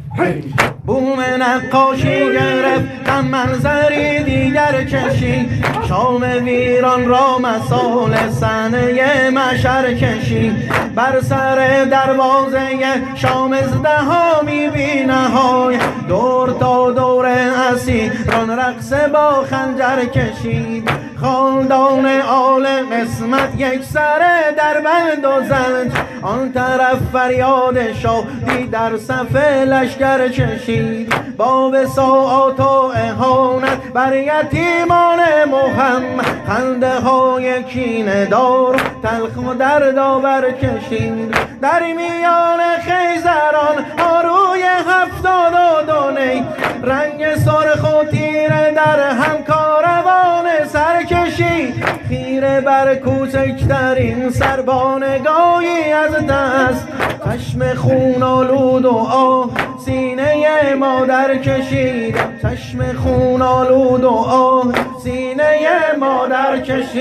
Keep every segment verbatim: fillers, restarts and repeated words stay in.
بوم نقاشی گرفت غم منظری دیگر کشید شام ویران را مسال صحنه محشر کشید بر سر دروازه شام ازدها می بی نهای دور تا دور اسیران رقص با خنجر کشید خاندان آل قسمت یک سره در بند و زنج آن طرف فریاد شادی در صف لشکر کشید با وساعت و اهانت بر یتیمان محمد خنده های کینه دار تلخ و دردآور کشید در میان خیزران آروی هفتاد و دو نی رنگ سرخ و تیره در هم کاروان سر کشید خیره بر کوچکترین سربانگاهی از دست چشم خون آلود و آه سینه مادر کشید چشم خون آلود و آه سینه مادر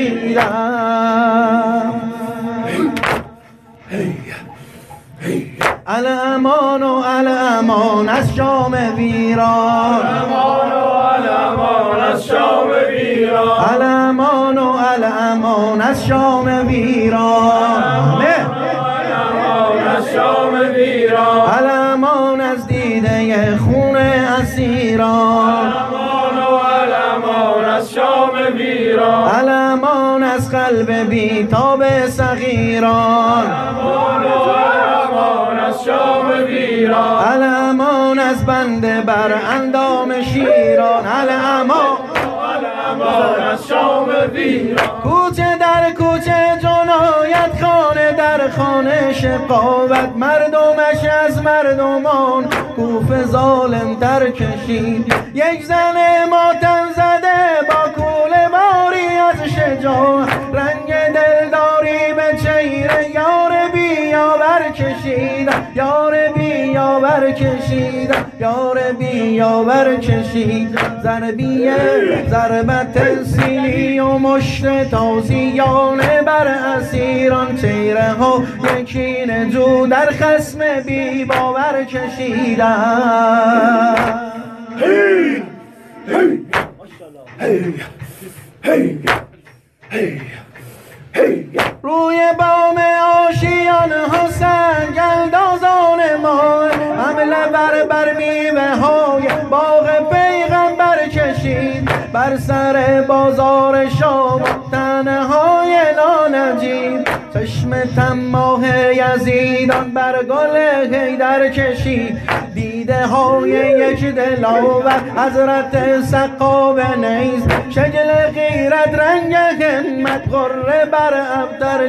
کشیدم الامان و الامان از شام ویران الامان و الامان از شام ویران الامان و الامان از شام ویران الامان از شام ویران الامان از دیده خون اسیران الامان و الامان از شام ویران الامان از قلب بیتاب صغیران الامان و الامان از شام ویران الامان از بنده بر اندام شیران الامان الامان از شام ویران کوچه در کوچه جنایت خانه در خانه شقاوت مردمش از مردمان کوفه ظالم تر کشید یک زن ماتم زده با کوله باری از شجاعت رنگ دلداری به چهره یار بیاور کشید یار بیاور کشید یار بیاور کشید ضربیه ضربت سیلی و مشت تازیانه بر اسیران چهره ها یکین جو در خصم بی باور کشیدن هی هی هی هی هی هی روی بام آشیان ها سنگلدازان ما حمله بر بر میوه های باغ پیغمبر کشید بر سر بازار شام تنه های نانجیب چشم تماه یزیدان بر گل حیدر کشید دیده های یک دلاور حضرت سقا نیز شکل غیرت رنگ همت غره بر ابتر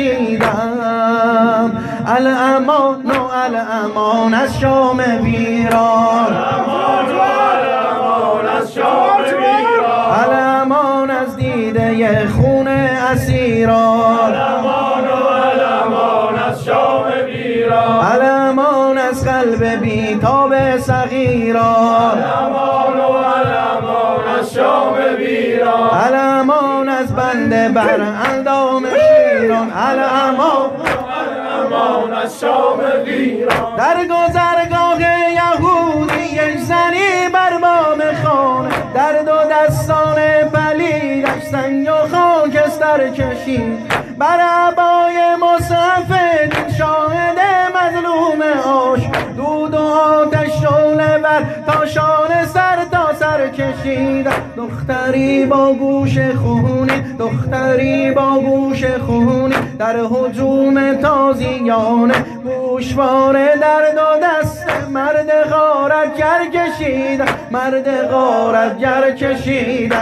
کشیدم الامان و الامان از شام ویران الامان و الامان از شام ویران الامان از دیده خون اسیران الامان و الامان از شام ویران الامان از قلب بیتاب صغیران الامان و الامان از شام ویران الامان از بنده بر اندام شیران الامان الامان از شام ویران در گذرگاه یهودی یک زنی بر بام خانه در دو دستان پلیدش سنگ و خاکستر کشید بر عبای مصحف دین شاهد مظلوم آش دود و آتش شعله بر تا شانه سر تا سر کشید دختری با گوش خونی دختری با گوش خونی در هجوم تازیانه گوشوار در دو دست مرد غارت گر کشید مرد غارت گر کشید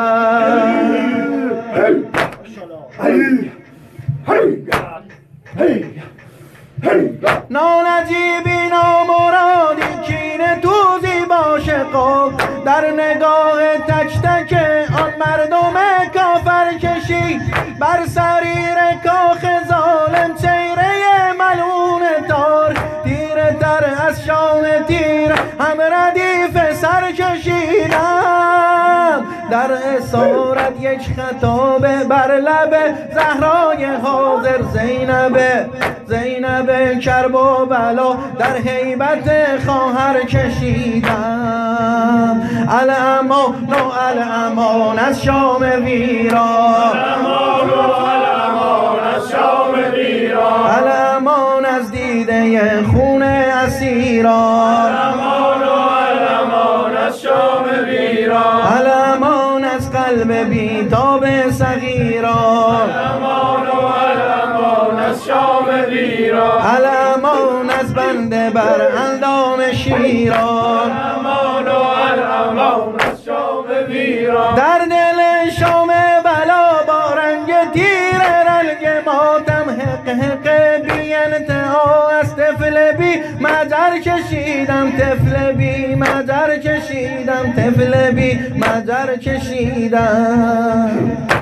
نانجیبی نامرادی کینه توزی با شقاق در نگاه تک تک آن مردم کافر کشید بر سریر کاخ ظالم چهره ملعون تار تیره تر از شام تیر هم ردیف سر کشیدم در اسارت یک خطابه بر لب زهرای حاضر زینبه زینب کرب و بلا در هیبت خواهر کشیدم الامان و الامان از شام ویران الامان و الامان از شام ویران الامان از دیده خون اسیران الامان و الامان از شام ویران الامان از قلب بیتاب صغیران الامان و الامان از شام ویران الامان از بنده بر اندام شیران الامان و الامان از شام ویران در دل شام بلا با رنگ تیر رنگ ماتم حق حق بی انتها از طفل بی مجر کشیدم طفل بی مجر کشیدم طفل بی مجر کشیدم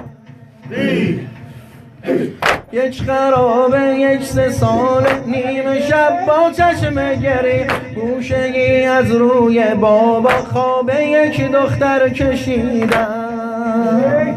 یک خرابه یک سه سال نیمه شب با چشم گری گوشگی از روی بابا خواب یک دختر کشیدم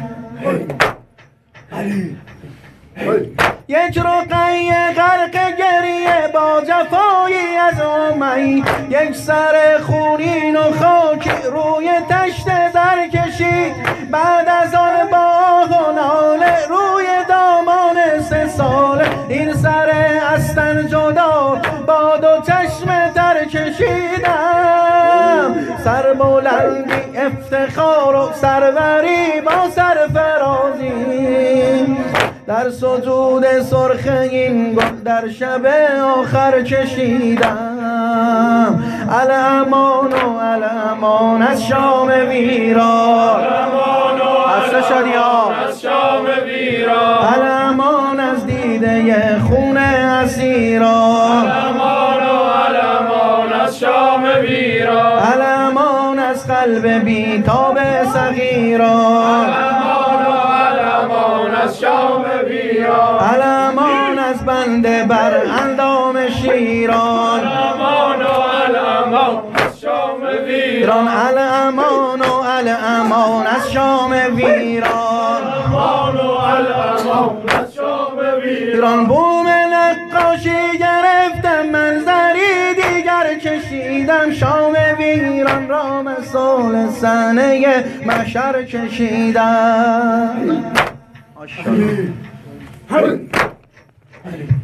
یک رقیه غرق گریه با جفایی از آمی یک سر خونین و خاکی روی تشت زر کشید بعد از آن با و ناله روی دامان سه ساله این سر از تن جدا با دو چشم تر کشیدم سر بلندی افتخار و سروری با سرفرازی در سجود سرخ این گل در شب آخر کشیدم الامان و الامان از شام ویران الامان و الامان از شام ویران الامان از دیده خون اسیران الامان و الامان از شام ویران الامان از قلب بیتاب صغیران الامان و الامان از شام ویران الامان از بنده بر اندام شیران الامان و الامان از شام ویران الامان و الامان از شام ویران الامان و الامان از شام ویران ایران بوم نقاشی گرفتم منظری دیگر کشیدم شام ویران را مثال صحنه محشر کشیدم